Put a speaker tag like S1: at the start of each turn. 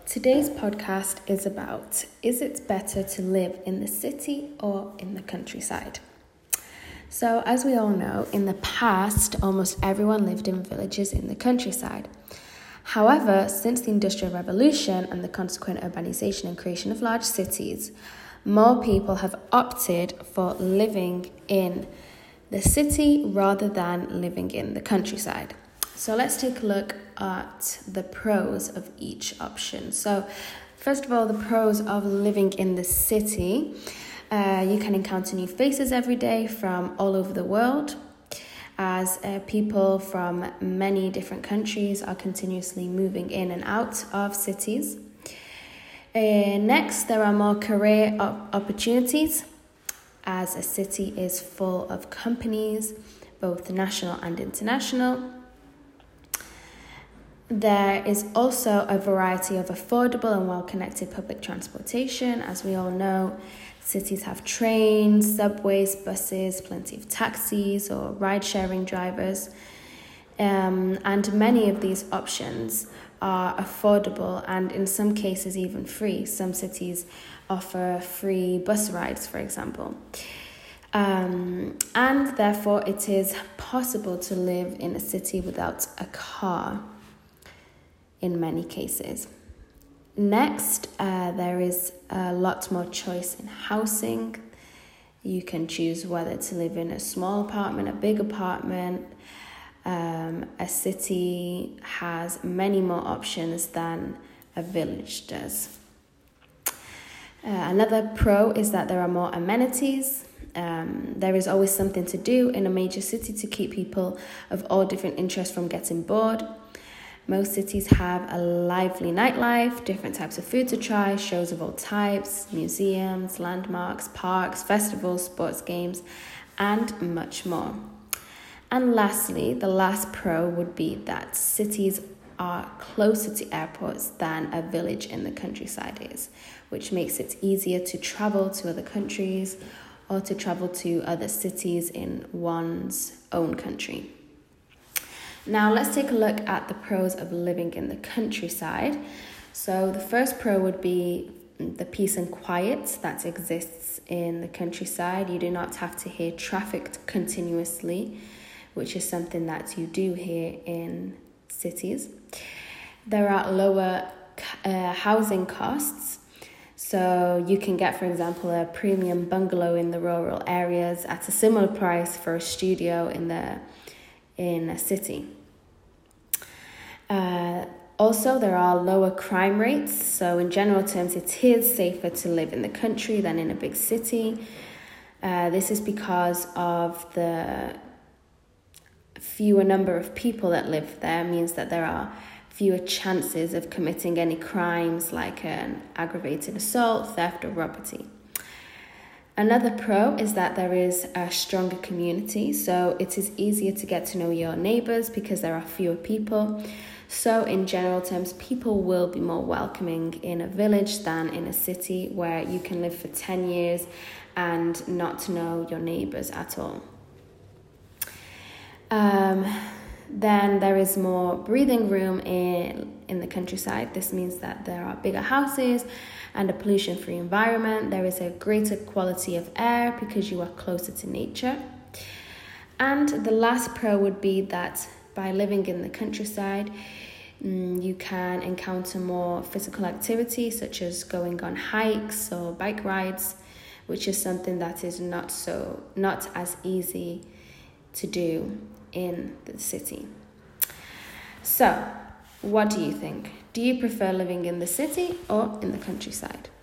S1: Today's podcast is about, is it better to live in the city or in the countryside? So as we all know, in the past, almost everyone lived in villages in the countryside. However, since the Industrial Revolution and the consequent urbanization and creation of large cities, more people have opted for living in the city rather than living in the countryside. So let's take a look at the pros of each option. So first of all, the pros of living in the city. You can encounter new faces every day from all over the world, as people from many different countries are continuously moving in and out of cities. Next, there are more career opportunities, as a city is full of companies, both national and international. There is also a variety of affordable and well-connected public transportation. As we all know, cities have trains, subways, buses, plenty of taxis or ride-sharing drivers. And many of these options are affordable and in some cases even free. Some cities offer free bus rides, for example. And therefore, it is possible to live in a city without a car in many cases. Next, there is a lot more choice in housing. You can choose whether to live in a small apartment, a big apartment. A city has many more options than a village does. Another pro is that there are more amenities. There is always something to do in a major city to keep people of all different interests from getting bored. Most cities have a lively nightlife, different types of food to try, shows of all types, museums, landmarks, parks, festivals, sports games, and much more. And lastly, the last pro would be that cities are closer to airports than a village in the countryside is, which makes it easier to travel to other countries or to travel to other cities in one's own country. Now let's take a look at the pros of living in the countryside. So the first pro would be the peace and quiet that exists in the countryside. You do not have to hear traffic continuously, which is something that you do here in cities. There are lower housing costs. So you can get, for example, a premium bungalow in the rural areas at a similar price for a studio in a city. Also, there are lower crime rates. So in general terms, it is safer to live in the country than in a big city. This is because of the fewer number of people that live there, means that there are fewer chances of committing any crimes like an aggravated assault, theft, or robbery. Another pro is that there is a stronger community, so it is easier to get to know your neighbours because there are fewer people. So in general terms, people will be more welcoming in a village than in a city where you can live for 10 years and not know your neighbours at all. Then there is more breathing room in the countryside. This means that there are bigger houses and a pollution-free environment. There is a greater quality of air because you are closer to nature. And the last pro would be that by living in the countryside, you can encounter more physical activity, such as going on hikes or bike rides, which is something that is not as easy to do in the city. So, what do you think? Do you prefer living in the city or in the countryside?